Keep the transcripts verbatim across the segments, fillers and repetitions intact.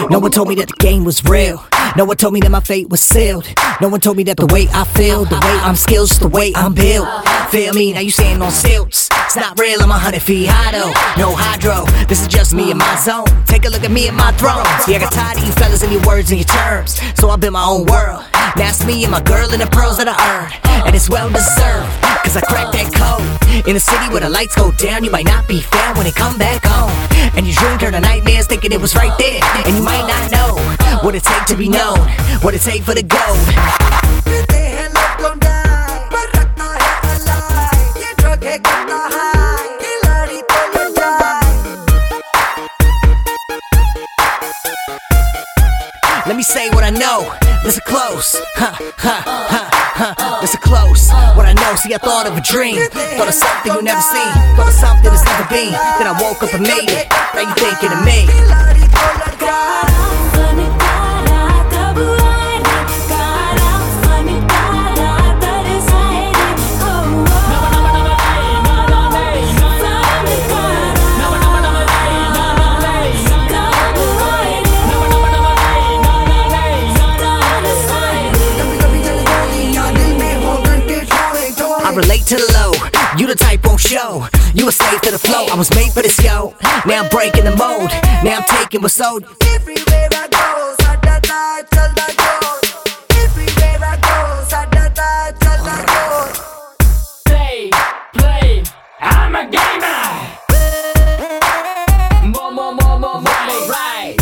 No one told me that the game was real. No one told me that my fate was sealed. No one told me that the way I feel, the way I'm skilled, the way I'm built. Feel me? Now you standing on stilts. It's not real, I'm a hundred feet high though. No hydro, this is just me and my zone. Take a look at me and my throne. See, I got tired of you fellas and your words and your terms, so I built my own world. Now it's me and my girl and the pearls that I earned, and it's well deserved, cause I cracked that code. In a city where the lights go down, you might not be found when they come back home. And your dream turned to nightmares thinking it was right there, and you might not know what it take to be known, what it take for the gold. Let me say what I know, listen close, huh, huh, huh, huh, listen close, what I know, see I thought of a dream, thought of something you never seen, thought of something that's never been, then I woke up and made it, now you thinking of me. I relate to the low, you the type won't show. You a slave to the flow, I was made for this, yo. Now I'm breaking the mold, now I'm taking what's sold. Everywhere I go, sadada, chalda, everywhere I go, sadada, chalda. Play, play, I'm a gamer. More, more, more, more, more, right.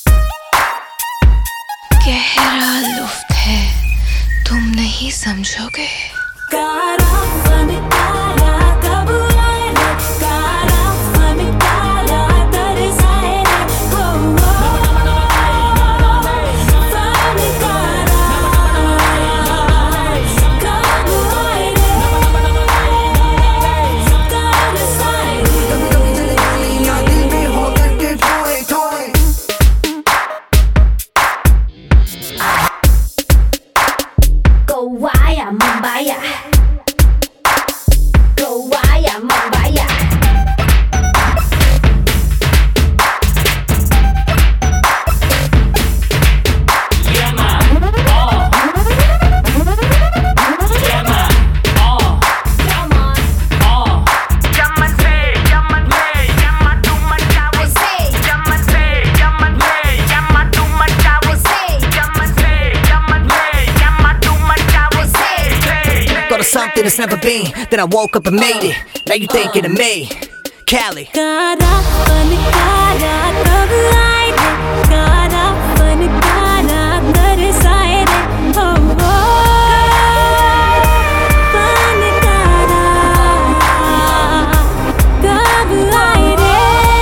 गहरा लुफ्त है, तुम नहीं समझोगे. कारा फन कारा कब आए रे, कारा फन कारा तरसाए रे, हो हो फन कारा कब आए रे, तरसाए रे. Gowaya, Mumbai. Gowaya, Mumbai. Yeah, man. Oh. Yeah, man. Oh. Come on. Oh. Yaman say, yaman lay, yaman too much I say, Yaman say, yaman lay, yaman too much I say, Yaman say, yaman lay, yaman too much I say. Thought of something that's never been, then I woke up and made it, now you thinking of me. Cali. कारा फन कारा कब आए रे, कारा फन कारा तरसाए रे, हो हो फन कारा कब आए रे,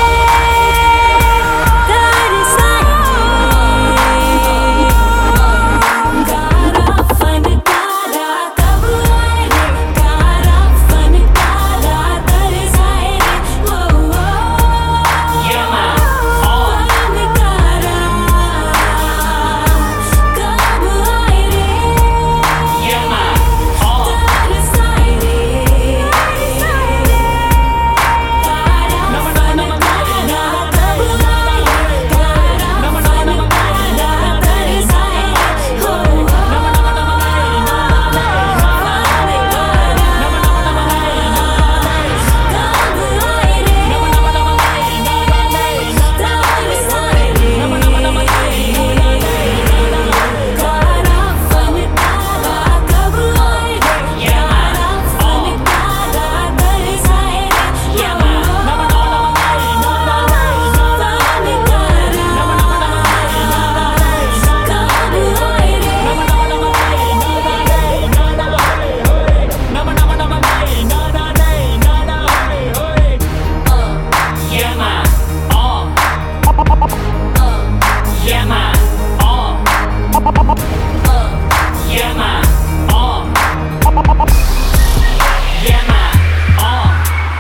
तरसाए रे. कारा फन कारा कब आए रे, कारा फन कारा तरसाए रे, हो हो Yeah, man. Oh. फन कारा कब आए रे, Yeah, man. Oh. तरसाए रे.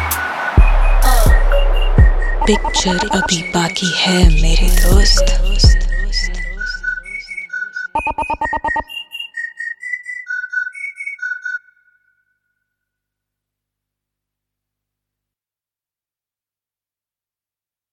पिक्चर अभी बाकी है मेरे दोस्त.